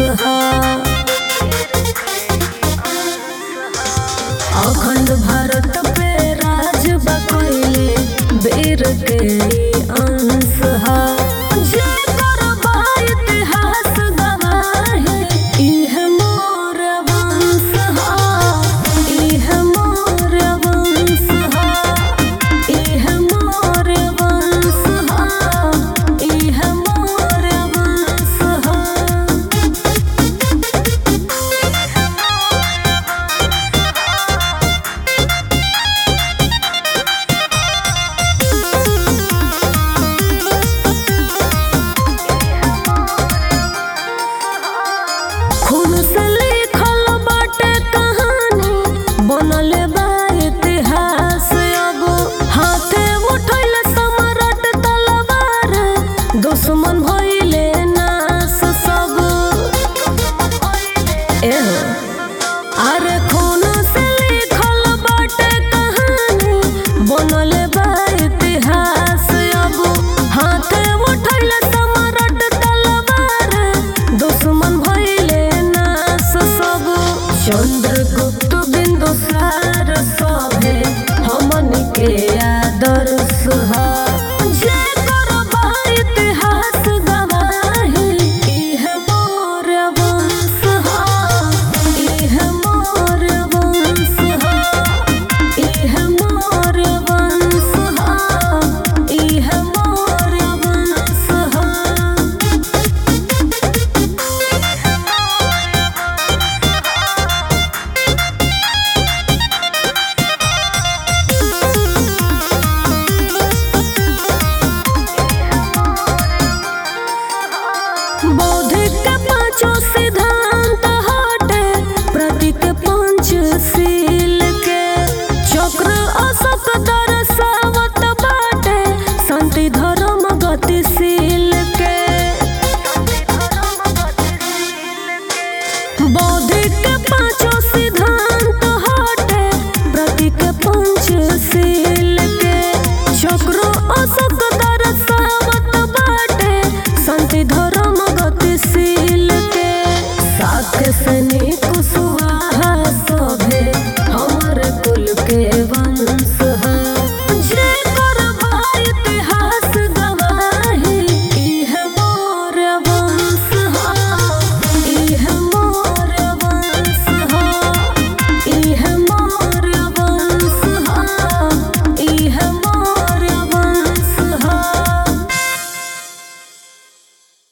हा। अखंड भारत पे राज बकैले वीर के अंश हा। जेकर बा इतिहास गवाहे इह मोर वंश हा। इह मोर वंश हा। इह मोर वंश हा। इह मोर वंश हा। खून से लिखल बाटे कहानी बनल बा इतिहास। अब हाथे उठल सम्राट तलवार दुश्मन भइले नाश सब। एहो अरे खून से लिखल बाटे कहानी बनल बा इतिहास। अब हाथे उठल सम्राट तलवार दुश्मन भइले नाश सब। चंद्रगुप्त बिंदुसार सभे हमन के आदर्श हा। जेकर बा इतिहास गवाहे इह मोर वंश हा। इह मोर वंश हा। इह मोर वंश हा। इह मोर वंश हा। बौद्धिक के पांचों सिद्धांत हटे प्रतीक पंचशील के। चक्र अशोक दर्शावत बाटे शांति धर्म गतिशील के। बौद्धिक